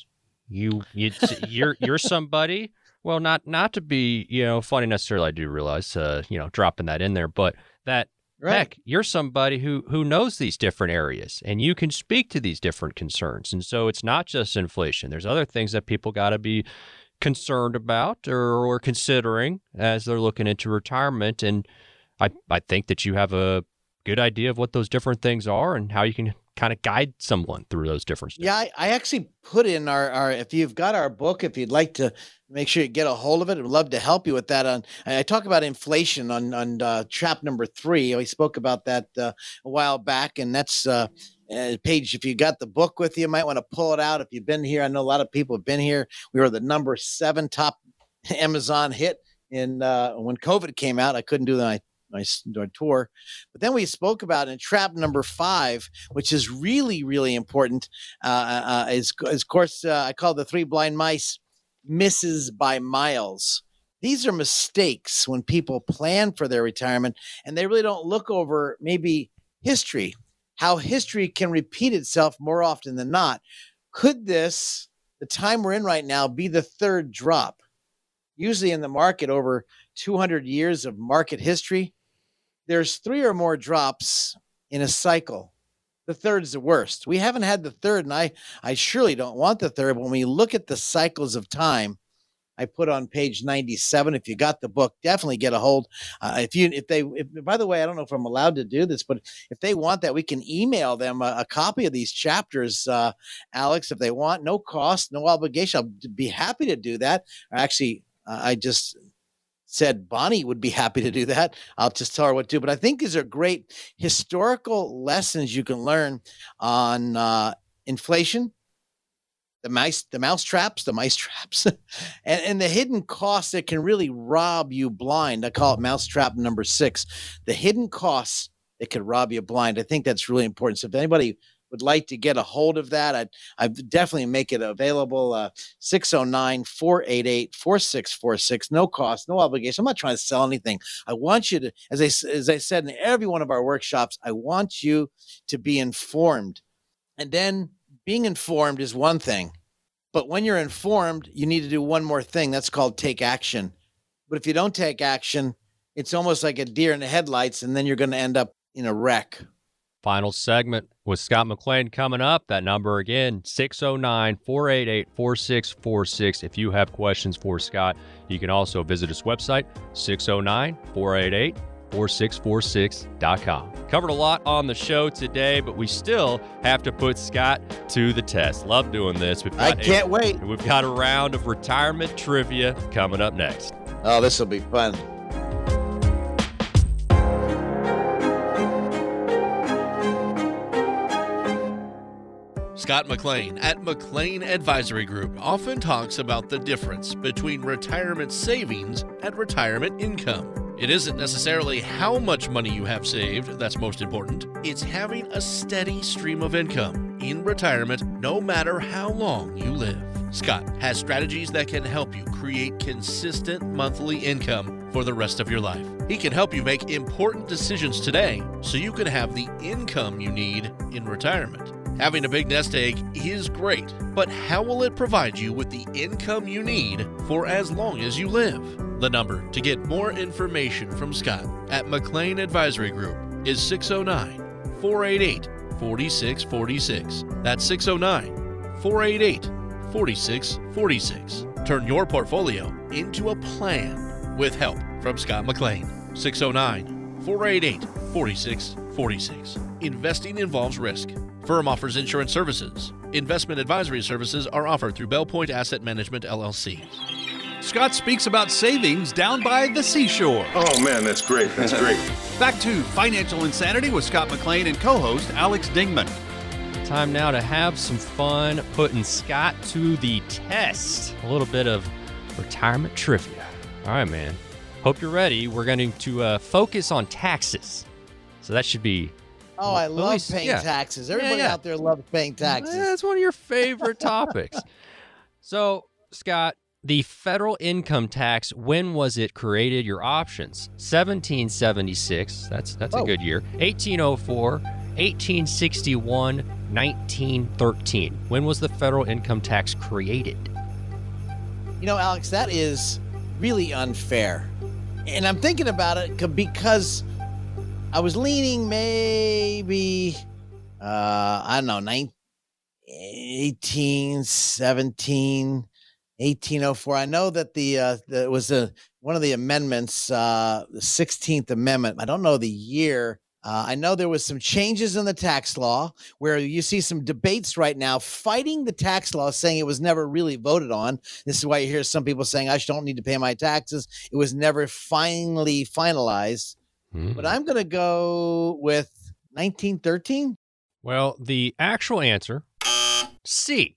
You're somebody. Well, not to be, funny necessarily. I do realize, dropping that in there, but that, right. Heck, you're somebody who knows these different areas and you can speak to these different concerns. And so it's not just inflation. There's other things that people got to be concerned about or considering as they're looking into retirement. And I think that you have a good idea of what those different things are and how you can kind of guide someone through those different steps. Yeah, I actually put in our if you've got our book, if you'd like to make sure you get a hold of it, I'd love to help you with that. I talk about inflation on chapter number 3. We spoke about that a while back, and that's page. If you got the book with you, you might want to pull it out. If you've been here, I know a lot of people have been here. We were the number 7 top Amazon hit in when COVID came out. I couldn't do my tour. But then we spoke about in trap number 5, which is really, really important, is of course, I call the 3 blind mice misses by miles. These are mistakes when people plan for their retirement and they really don't look over maybe history, how history can repeat itself more often than not. Could this, the time we're in right now, be the 3rd drop? Usually in the market, over 200 years of market history, there's 3 or more drops in a cycle. The 3rd's the worst. We haven't had the 3rd, and I surely don't want the 3rd. When we look at the cycles of time, I put on page 97. If you got the book, definitely get a hold. By the way, I don't know if I'm allowed to do this, but if they want that, we can email them a copy of these chapters, Alex, if they want. No cost, no obligation. I'll be happy to do that. Actually, I just said Bonnie would be happy to do that. I'll just tell her what to do. But I think these are great historical lessons you can learn on inflation, the mice traps, and the hidden costs that can really rob you blind. I call it mousetrap number 6, the hidden costs that could rob you blind. I think that's really important. So if anybody would like to get a hold of that, I'd definitely make it available. 609-488-4646. No cost, no obligation. I'm not trying to sell anything. I want you to, as I said in every one of our workshops, I want you to be informed. And then being informed is one thing. But when you're informed, you need to do one more thing. That's called take action. But if you don't take action, it's almost like a deer in the headlights, and then you're going to end up in a wreck. Final segment with Scott McLean coming up. That number again, 609-488-4646. If you have questions for Scott, you can also visit his website, 609-488-4646.com. Covered a lot on the show today, but we still have to put Scott to the test. Love doing this. I can't wait. We've got a round of retirement trivia coming up next. Oh, this will be fun. Scott McLean at McLean Advisory Group often talks about the difference between retirement savings and retirement income. It isn't necessarily how much money you have saved that's most important. It's having a steady stream of income in retirement no matter how long you live. Scott has strategies that can help you create consistent monthly income for the rest of your life. He can help you make important decisions today so you can have the income you need in retirement. Having a big nest egg is great, but how will it provide you with the income you need for as long as you live? The number to get more information from Scott at McLean Advisory Group is 609-488-4646. That's 609-488-4646. Turn your portfolio into a plan with help from Scott McLean. 609-488-4646. Investing involves risk. Firm offers insurance services. Investment advisory services are offered through Bell Point Asset Management, LLC. Scott speaks about savings down by the seashore. Oh, man, that's great. That's great. Back to Financial Insanity with Scott McLean and co-host Alex Dingman. Time now to have some fun putting Scott to the test. A little bit of retirement trivia. All right, man. Hope you're ready. We're going to focus on taxes. So that should be... Oh, I love paying taxes. Everybody out there loves paying taxes. That's one of your favorite topics. So, Scott, the federal income tax, when was it created? Your options: 1776, that's a good year. 1804, 1861, 1913. When was the federal income tax created? You know, Alex, that is really unfair. And I'm thinking about it because I was leaning maybe, I don't know, 1817, 1804. I know that it was one of the amendments, the 16th Amendment. I don't know the year. I know there was some changes in the tax law where you see some debates right now fighting the tax law, saying it was never really voted on. This is why you hear some people saying, I don't need to pay my taxes. It was never finally finalized. But I'm going to go with 1913. Well, the actual answer, C,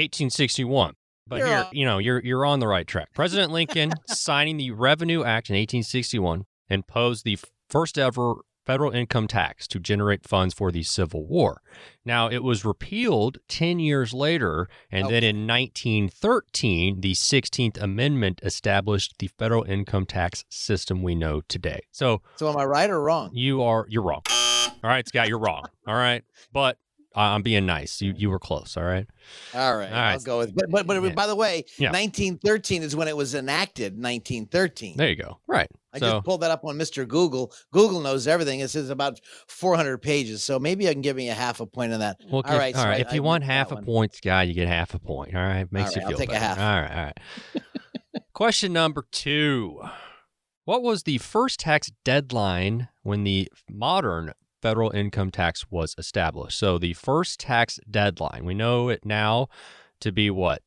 1861. But you're on the right track. President Lincoln signing the Revenue Act in 1861 imposed the first ever federal income tax to generate funds for the Civil War. Now, it was repealed 10 years later, and then in 1913, the 16th Amendment established the federal income tax system we know today. So am I right or wrong? You're wrong. All right, Scott, you're wrong. All right, but I'm being nice. You were close. All right. All right. I'll go with. But by the way, 1913 is when it was enacted. 1913. There you go. Right. I just pulled that up on Mr. Google. Google knows everything. It says about 400 pages. So maybe I can give you a half a point on that. Well, all right. If you want half a point, Scott, you get half a point. All right. Makes you feel better. I'll take a half. All right. Question number 2. What was the first tax deadline when the modern federal income tax was established? So the first tax deadline, we know it now to be what?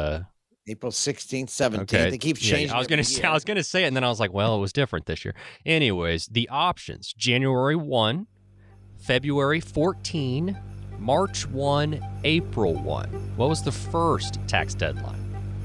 April 16th, 17th. Okay. They keep changing. I was going to say it, and then I was like, well, it was different this year. Anyways, the options: January 1, February 14, March 1, April 1. What was the first tax deadline?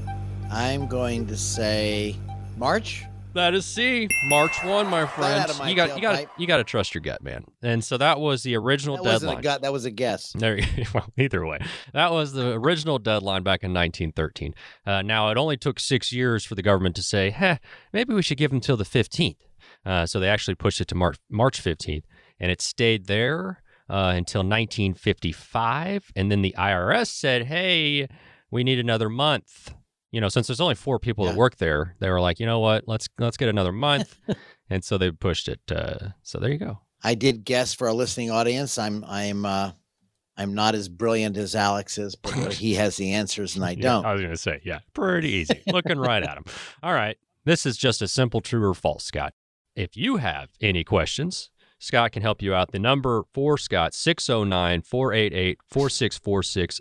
I'm going to say March. That is C. March 1, my friend. You got to trust your gut, man. And so that was the original deadline. Wasn't a gut, that was a guess. Well, either way, that was the original deadline back in 1913. Now, it only took 6 years for the government to say, maybe we should give them till the 15th. So they actually pushed it to March 15th, and it stayed there until 1955. And then the IRS said, hey, we need another month. Since there's only 4 people that work there, they were like, you know what, let's get another month. And so they pushed it. So there you go. I did guess for our listening audience. I'm not as brilliant as Alex is, but he has the answers and I don't. I was going to say, pretty easy. Looking right at him. All right. This is just a simple true or false, Scott. If you have any questions, Scott can help you out. The number for Scott, 609-488-4646,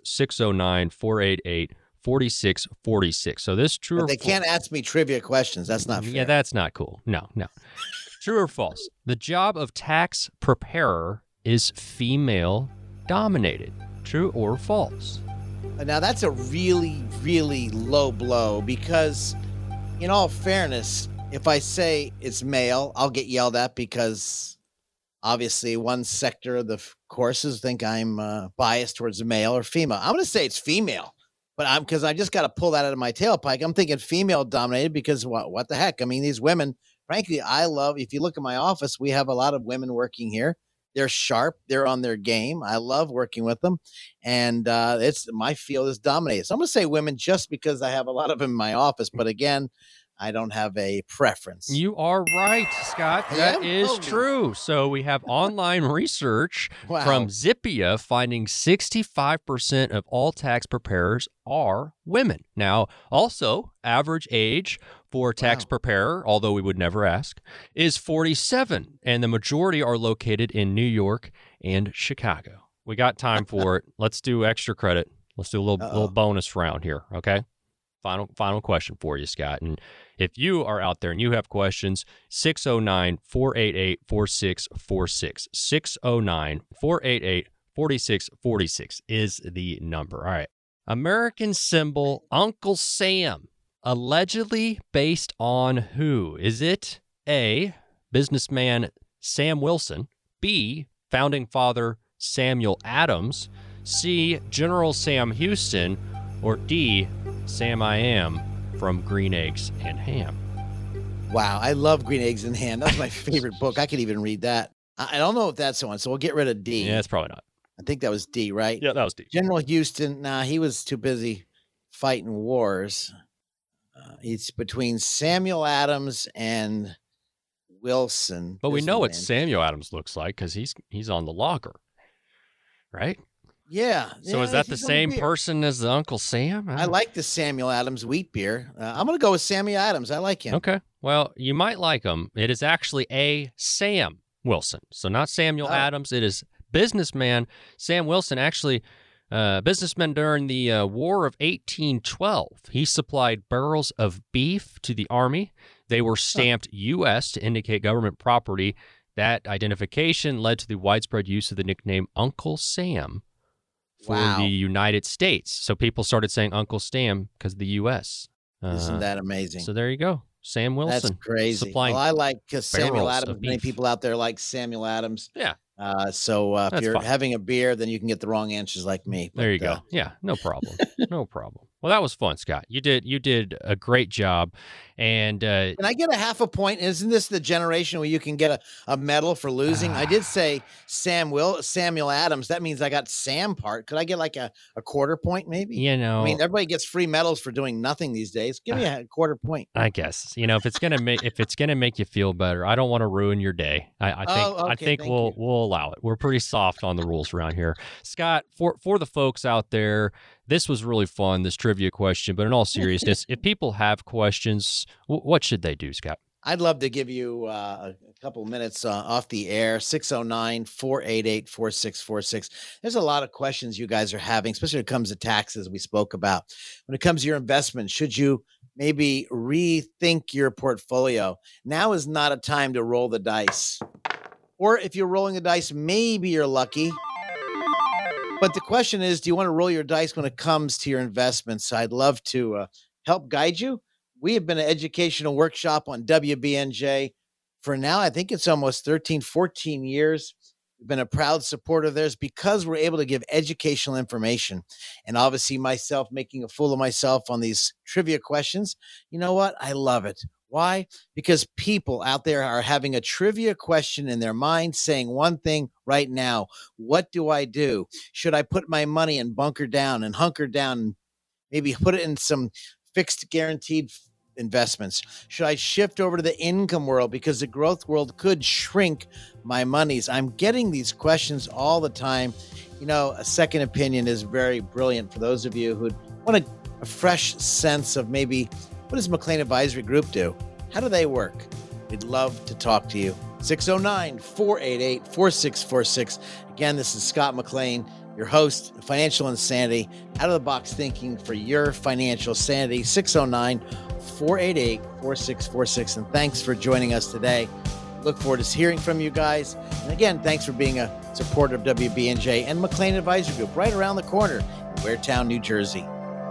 609-488-4646. So this true but or they can't ask me trivia questions. That's not fair. Yeah, that's not cool. No. True or false? The job of tax preparer is female dominated. True or false? Now, that's a really, really low blow because, in all fairness, if I say it's male, I'll get yelled at because obviously one sector of the courses think I'm biased towards male or female. I'm going to say it's female, but because I just got to pull that out of my tailpipe. I'm thinking female dominated because what the heck? I mean, these women, frankly, if you look at my office, we have a lot of women working here. They're sharp. They're on their game. I love working with them. And my field is dominated. So I'm going to say women just because I have a lot of them in my office. But again, I don't have a preference. You are right, Scott. That is true. So we have online research from Zippia finding 65% of all tax preparers are women. Now, also, average age for tax preparer, although we would never ask, is 47, and the majority are located in New York and Chicago. We got time for it. Let's do extra credit. Let's do a little bonus round here, okay? Final question for you, Scott. And if you are out there and you have questions, 609-488-4646. 609-488-4646 is the number. All right. American symbol Uncle Sam, allegedly based on who? Is it A, businessman Sam Wilson, B, founding father Samuel Adams, C, General Sam Houston, or D, Sam I Am from Green Eggs and Ham? Wow, I love Green Eggs and Ham. That's my favorite book. I could even read that. I don't know if that's the one, so we'll get rid of D. Yeah, it's probably not. I think that was D, right? Yeah, that was D. General Houston, he was too busy fighting wars. It's between Samuel Adams and Wilson. But we know what Samuel Adams looks like because he's on the logger, right? Yeah. So is that the same person as the Uncle Sam? I like the Samuel Adams wheat beer. I'm going to go with Samuel Adams. I like him. Okay. Well, you might like him. It is actually a Sam Wilson. So not Samuel Adams. It is businessman Sam Wilson, actually businessman during the War of 1812. He supplied barrels of beef to the Army. They were stamped U.S. to indicate government property. That identification led to the widespread use of the nickname Uncle Sam for the United States. So people started saying Uncle Sam because of the U.S. Isn't that amazing? So there you go. Sam Wilson. That's crazy. Well, I like Samuel Adams. Many people out there like Samuel Adams. Yeah. So if you're having a beer, then you can get the wrong answers like me. There you go. Yeah, no problem. No problem. Well, that was fun, Scott. You did a great job. And can I get a half a point? Isn't this the generation where you can get a medal for losing? I did say Samuel Adams. That means I got Sam part. Could I get like a quarter point maybe? You know, I mean, everybody gets free medals for doing nothing these days. Give me a quarter point. I guess. You know, if it's gonna make you feel better, I don't want to ruin your day. I think we'll allow it. We're pretty soft on the rules around here. Scott, for the folks out there, this was really fun, this trivia question, but in all seriousness, if people have questions, what should they do, Scott? I'd love to give you a couple minutes off the air, 609-488-4646. There's a lot of questions you guys are having, especially when it comes to taxes we spoke about. When it comes to your investment, should you maybe rethink your portfolio? Now is not a time to roll the dice. Or if you're rolling the dice, maybe you're lucky. But the question is, do you want to roll your dice when it comes to your investments? I'd love to help guide you. We have been an educational workshop on WBNJ for now. I think it's almost 13, 14 years. We've been a proud supporter of theirs because we're able to give educational information. And obviously myself making a fool of myself on these trivia questions. You know what? I love it. Why? Because people out there are having a trivia question in their mind saying one thing right now. What do I do? Should I put my money and bunker down and hunker down and maybe put it in some fixed guaranteed investments? Should I shift over to the income world because the growth world could shrink my monies? I'm getting these questions all the time. You know, a second opinion is very brilliant for those of you who want a fresh sense of maybe what does McLean Advisory Group do? How do they work? We'd love to talk to you. 609-488-4646. Again, this is Scott McLean, your host of Financial Insanity, out-of-the-box thinking for your financial sanity. 609-488-4646. And thanks for joining us today. Look forward to hearing from you guys. And again, thanks for being a supporter of WBNJ and McLean Advisory Group right around the corner in Waretown, New Jersey.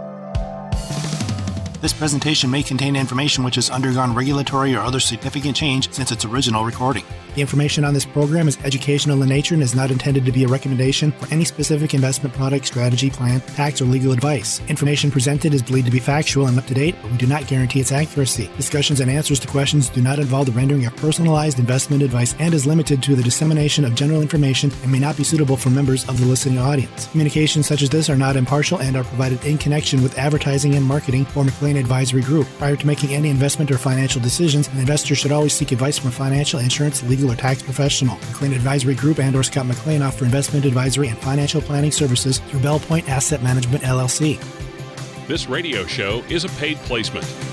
This presentation may contain information which has undergone regulatory or other significant change since its original recording. The information on this program is educational in nature and is not intended to be a recommendation for any specific investment product, strategy, plan, tax, or legal advice. Information presented is believed to be factual and up to date, but we do not guarantee its accuracy. Discussions and answers to questions do not involve the rendering of personalized investment advice and is limited to the dissemination of general information and may not be suitable for members of the listening audience. Communications such as this are not impartial and are provided in connection with advertising and marketing for McLean Advisory Group. Prior to making any investment or financial decisions, an investor should always seek advice from a financial, insurance, legal, or tax professional. McLean Advisory Group and or Scott McLean offer investment advisory and financial planning services through Bell Point Asset Management, LLC. This radio show is a paid placement.